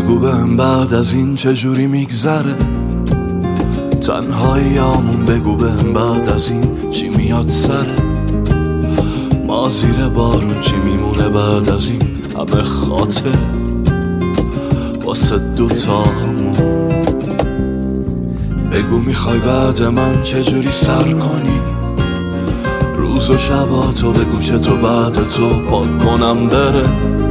بگو بهم بعد از این چجوری میگذره تنهاییامون، بگو بهم بعد از این چی میاد سره ما زیر بارون چی میمونه بعد از این همه خاطره واسه دوتامون. بگو میخوای بعد من چجوری سر کنی روز و شباتو، بگو چطور بعد تو پاک کنم بره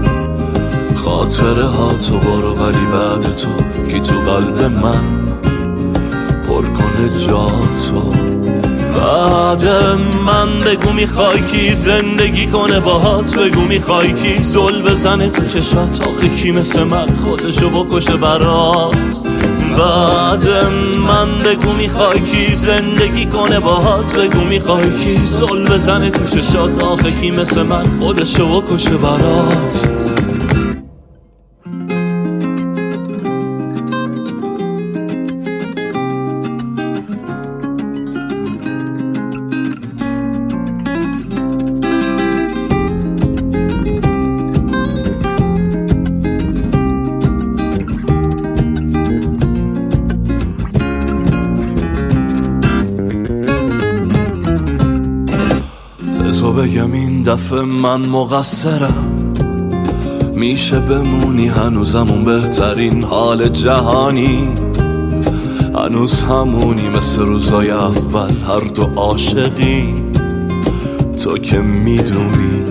خاطره ها تو برو، ولی بعد تو کی تو قلب من پر کنه جاتو بعد من. بگو میخوای کی زندگی کنه باهات، بگو میخوای کی زل بزنه تو چشات، آخه کی مثل من خودشو بکشه برات بعد من. بگو میخوای کی زندگی کنه باهات، بگو میخوای کی زل بزنه تو چشات، آخه کی مثل من خودشو بکشه برات. بزا بگم این دفعه من مقصرم، میشه بمونی هنوزمون بهترین حال جهانی، هنوز همونی مثل روزای اول هر دو عاشقی، تو که میدونی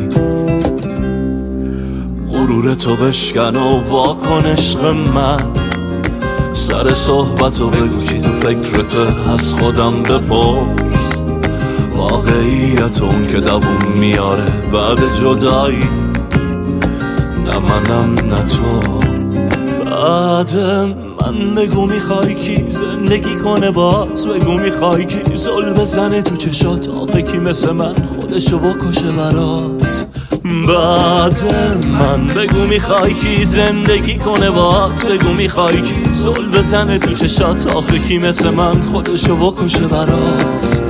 غرور تو بشکن و واکن عشق من، سر صحبتو بگو کی تو فکرته از خودم بپرس واقعیت اون که دووم میاره بعد جدایی، نه منم نه تو بعد من. بگو میخوای کی زندگی کنه باهات، بگو میخوای کی زل بزنه تو چشات، آخه کی مثل من خودشو بکشه برات بعد من. بگو میخوای کی زندگی کنه باهات، بگو میخوای کی زل بزنه تو چشات، آخه کی مثل من خودشو بکشه برات.